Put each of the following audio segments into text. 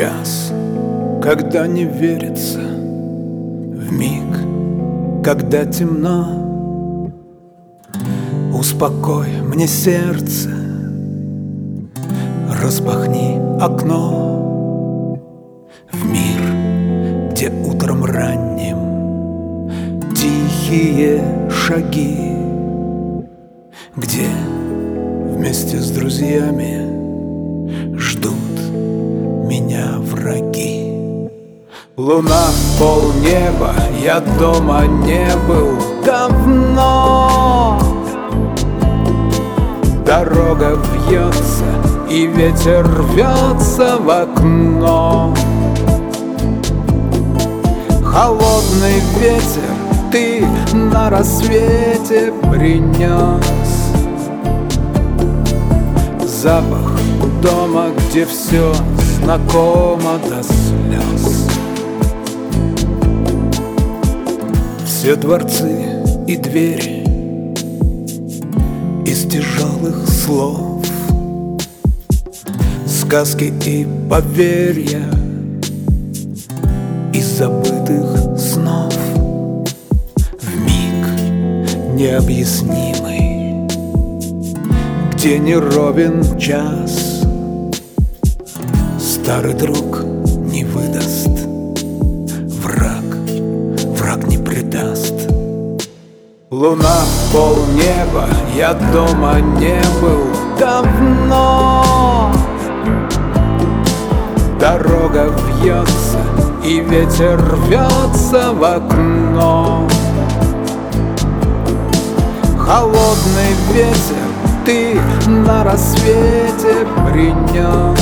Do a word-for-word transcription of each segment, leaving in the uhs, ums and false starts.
час, когда не верится, в миг, когда темно. Успокой мне сердце, распахни окно в мир, где утром ранним тихие шаги, где вместе с друзьями ждут меня враги. Луна в полнеба, я дома не был давно. Дорога вьется, и ветер рвется в окно. Холодный ветер ты на рассвете принес. Запах дома, где все знакомо до слез. Все дворцы и двери из тяжелых слов, сказки и поверья из забытых снов. Вмиг необъяснимый, где не ровен час, старый друг не выдаст, враг, враг не предаст. Луна в полнеба, я дома не был давно. Дорога вьется, и ветер рвется в окно. Холодный ветер ты на рассвете принес.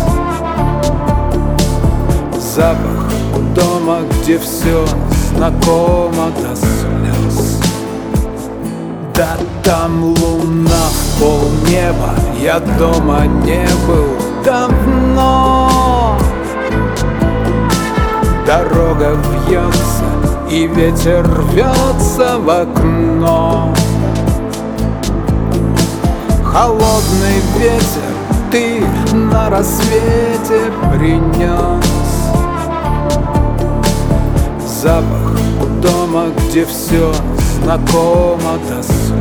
Запах дома, где все знакомо до слез. Да там луна в полнеба, я дома не был давно. Дорога вьется, и ветер рвется в окно. Холодный ветер ты на рассвете принес. Запах дома, где все знакомо до слез.